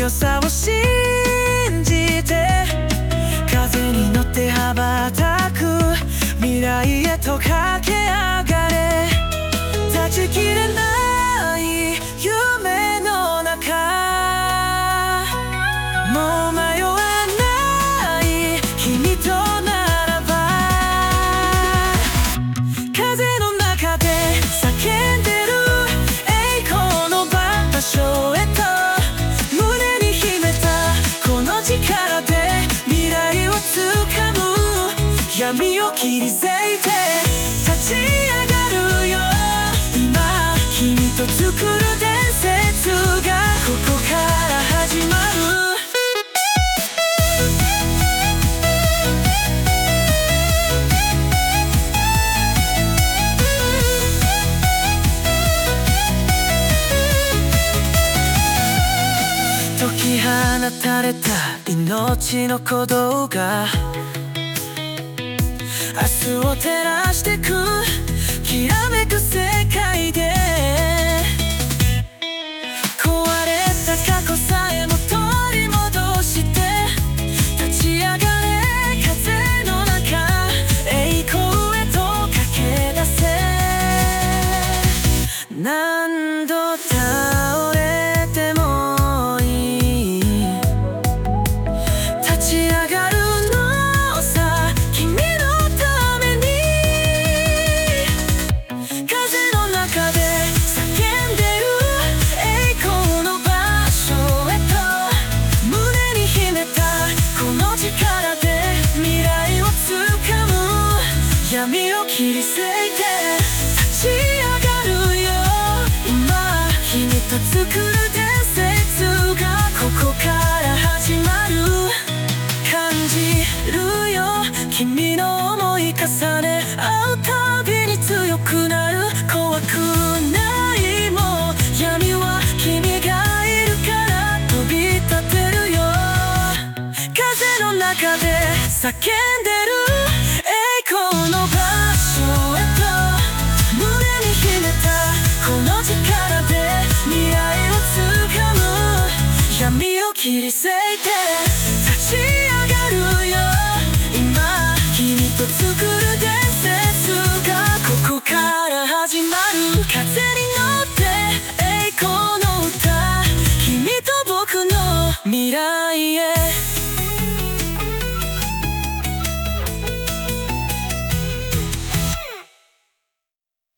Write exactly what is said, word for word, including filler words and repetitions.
さを信じて風に乗って羽ばたく未来へと駆け上がれ断ち切れない夢の中もう迷わない君とならば風の中で叫んでる栄光の場所へと胸に秘めたこの力で未来をつかむ闇を切り裂いて立ち上がるよ今君と作る伝説がここから始まる解き放たれた命の鼓動が明日を照らしてくきらめく世界で壊れた過去さえも取り戻して立ち上がれ風の中栄光へと駆け出せ何度倒れてもいい立ち上がるのさ君のために風の中で叫んでる栄光の場所へと胸に秘めたこの力で未来をつかむ闇を切り裂いて立ち上がるよ今君と作る伝説がここから始まる感じるよ君の想い重ね合うたびに強くなる怖くないもう闇は君がいるから飛び立てるよ風の中で叫んでる栄光の場所へと胸に秘めたこの力で未来をつかむ闇を切り裂いて立ち上がるよ今君と作る伝説がここから始まる風に乗って栄光の歌君と僕の未来へ